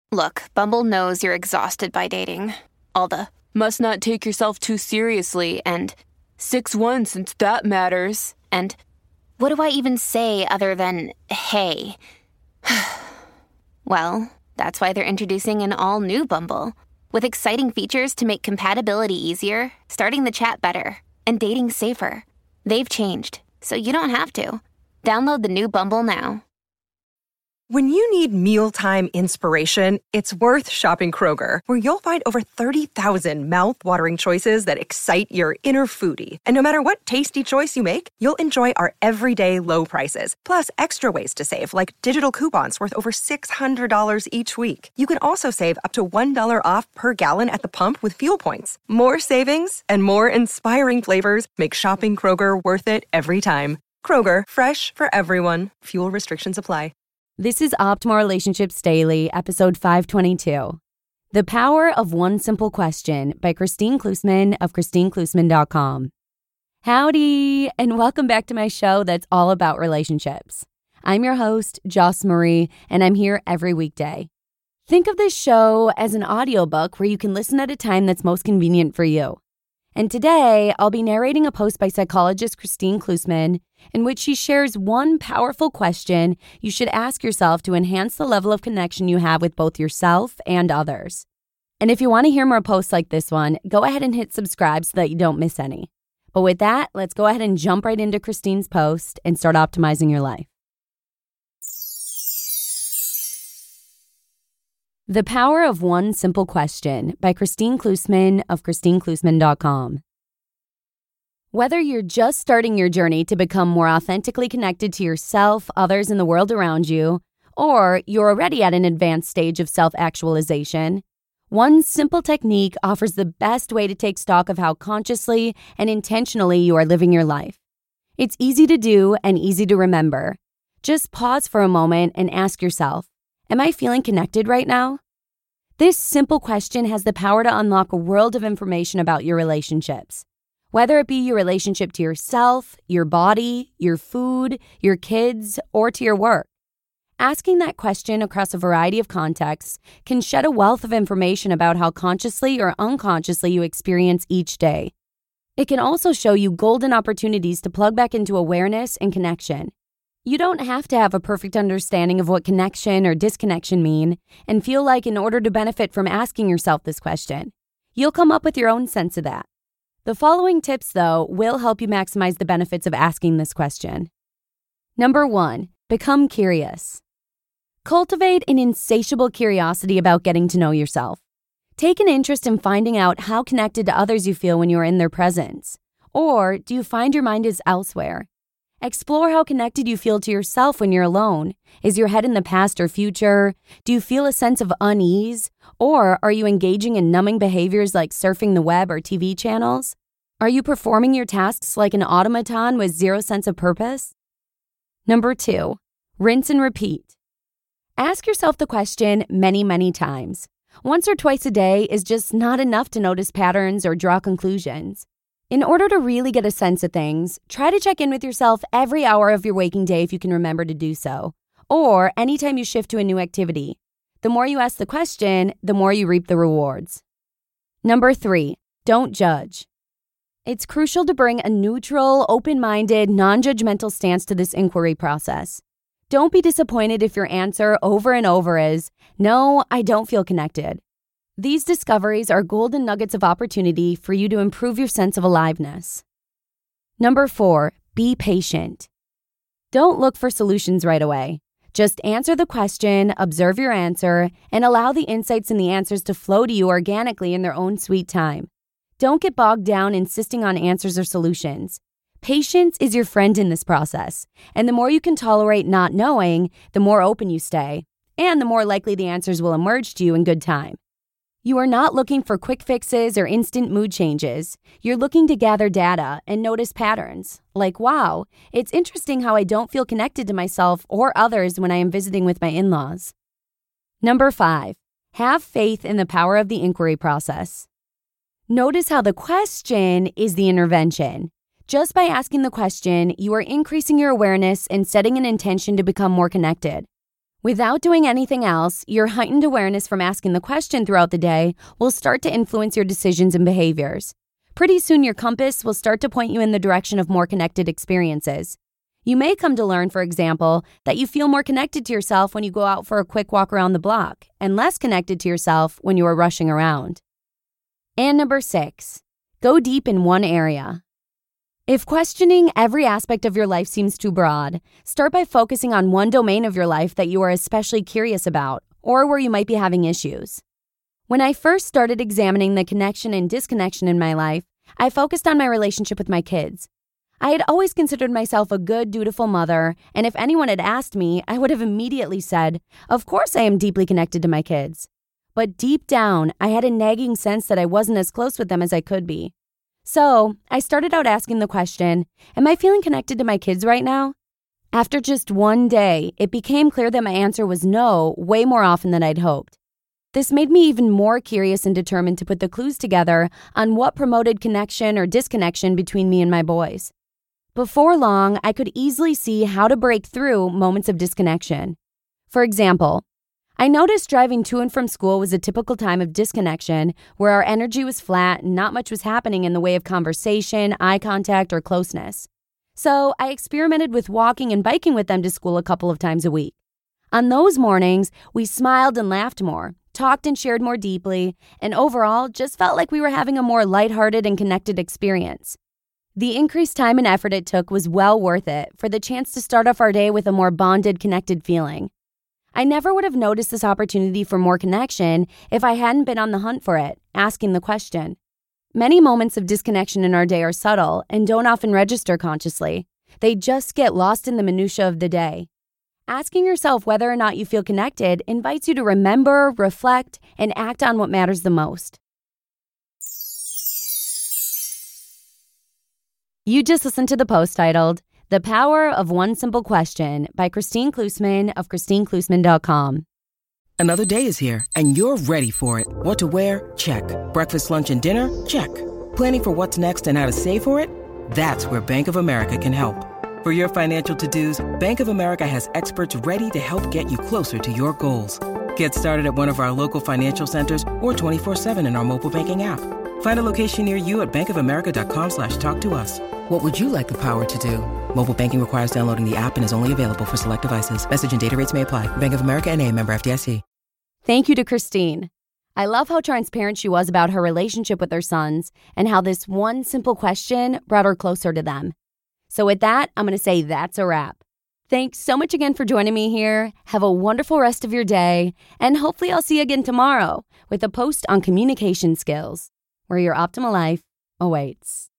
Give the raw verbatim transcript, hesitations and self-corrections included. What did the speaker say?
Look, Bumble knows you're exhausted by dating. All the must not take yourself too seriously and six one since that matters. And what do I even say other than hey? Well, that's why they're introducing an all-new Bumble with exciting features to make compatibility easier, starting the chat better, and dating safer. They've changed, so you don't have to. Download the new Bumble now. When you need mealtime inspiration, it's worth shopping Kroger, where you'll find over thirty thousand mouth-watering choices that excite your inner foodie. And no matter what tasty choice you make, you'll enjoy our everyday low prices, plus extra ways to save, like digital coupons worth over six hundred dollars each week. You can also save up to one dollar off per gallon at the pump with fuel points. More savings and more inspiring flavors make shopping Kroger worth it every time. Kroger, fresh for everyone. Fuel restrictions apply. This is Optimal Relationships Daily, episode five twenty-two. The Power of One Simple Question by Christine Klusman of christine klusman dot com. Howdy, and welcome back to my show that's all about relationships. I'm your host, Joss Marie, and I'm here every weekday. Think of this show as an audiobook where you can listen at a time that's most convenient for you. And today, I'll be narrating a post by psychologist Christine Klusman in which she shares one powerful question you should ask yourself to enhance the level of connection you have with both yourself and others. And if you want to hear more posts like this one, go ahead and hit subscribe so that you don't miss any. But with that, let's go ahead and jump right into Christine's post and start optimizing your life. The Power of One Simple Question by Christine Klusman of christine klusman dot com. Whether you're just starting your journey to become more authentically connected to yourself, others, and the world around you, or you're already at an advanced stage of self-actualization, one simple technique offers the best way to take stock of how consciously and intentionally you are living your life. It's easy to do and easy to remember. Just pause for a moment and ask yourself, am I feeling connected right now? This simple question has the power to unlock a world of information about your relationships. Whether it be your relationship to yourself, your body, your food, your kids, or to your work. Asking that question across a variety of contexts can shed a wealth of information about how consciously or unconsciously you experience each day. It can also show you golden opportunities to plug back into awareness and connection. You don't have to have a perfect understanding of what connection or disconnection mean and feel like in order to benefit from asking yourself this question, you'll come up with your own sense of that. The following tips, though, will help you maximize the benefits of asking this question. Number one, become curious. Cultivate an insatiable curiosity about getting to know yourself. Take an interest in finding out how connected to others you feel when you're in their presence. Or do you find your mind is elsewhere? Explore how connected you feel to yourself when you're alone. Is your head in the past or future? Do you feel a sense of unease? Or are you engaging in numbing behaviors like surfing the web or T V channels? Are you performing your tasks like an automaton with zero sense of purpose? Number two, rinse and repeat. Ask yourself the question many, many times. Once or twice a day is just not enough to notice patterns or draw conclusions. In order to really get a sense of things, try to check in with yourself every hour of your waking day if you can remember to do so, or anytime you shift to a new activity. The more you ask the question, the more you reap the rewards. Number three, don't judge. It's crucial to bring a neutral, open-minded, non-judgmental stance to this inquiry process. Don't be disappointed if your answer over and over is, no, I don't feel connected. These discoveries are golden nuggets of opportunity for you to improve your sense of aliveness. Number four, be patient. Don't look for solutions right away. Just answer the question, observe your answer, and allow the insights and the answers to flow to you organically in their own sweet time. Don't get bogged down insisting on answers or solutions. Patience is your friend in this process, and the more you can tolerate not knowing, the more open you stay, and the more likely the answers will emerge to you in good time. You are not looking for quick fixes or instant mood changes. You're looking to gather data and notice patterns. Like, wow, it's interesting how I don't feel connected to myself or others when I am visiting with my in-laws. Number five, have faith in the power of the inquiry process. Notice how the question is the intervention. Just by asking the question, you are increasing your awareness and setting an intention to become more connected. Without doing anything else, your heightened awareness from asking the question throughout the day will start to influence your decisions and behaviors. Pretty soon, your compass will start to point you in the direction of more connected experiences. You may come to learn, for example, that you feel more connected to yourself when you go out for a quick walk around the block and less connected to yourself when you are rushing around. And number six, go deep in one area. If questioning every aspect of your life seems too broad, start by focusing on one domain of your life that you are especially curious about or where you might be having issues. When I first started examining the connection and disconnection in my life, I focused on my relationship with my kids. I had always considered myself a good, dutiful mother, and if anyone had asked me, I would have immediately said, "Of course I am deeply connected to my kids." But deep down, I had a nagging sense that I wasn't as close with them as I could be. So, I started out asking the question, am I feeling connected to my kids right now? After just one day, it became clear that my answer was no way more often than I'd hoped. This made me even more curious and determined to put the clues together on what promoted connection or disconnection between me and my boys. Before long, I could easily see how to break through moments of disconnection. For example, I noticed driving to and from school was a typical time of disconnection where our energy was flat and not much was happening in the way of conversation, eye contact, or closeness. So I experimented with walking and biking with them to school a couple of times a week. On those mornings, we smiled and laughed more, talked and shared more deeply, and overall just felt like we were having a more lighthearted and connected experience. The increased time and effort it took was well worth it for the chance to start off our day with a more bonded, connected feeling. I never would have noticed this opportunity for more connection if I hadn't been on the hunt for it, asking the question. Many moments of disconnection in our day are subtle and don't often register consciously. They just get lost in the minutia of the day. Asking yourself whether or not you feel connected invites you to remember, reflect, and act on what matters the most. You just listened to the post titled, The Power of One Simple Question by Christine Klusman of Christine Klusman dot com. Another day is here, and you're ready for it. What to wear? Check. Breakfast, lunch, and dinner? Check. Planning for what's next and how to save for it? That's where Bank of America can help. For your financial to-dos, Bank of America has experts ready to help get you closer to your goals. Get started at one of our local financial centers or twenty-four seven in our mobile banking app. Find a location near you at bankofamerica.com slash talk to us. What would you like the power to do? Mobile banking requires downloading the app and is only available for select devices. Message and data rates may apply. Bank of America N A, member F D I C. Thank you to Christine. I love how transparent she was about her relationship with her sons and how this one simple question brought her closer to them. So with that, I'm going to say that's a wrap. Thanks so much again for joining me here. Have a wonderful rest of your day, and hopefully I'll see you again tomorrow with a post on communication skills, where your optimal life awaits.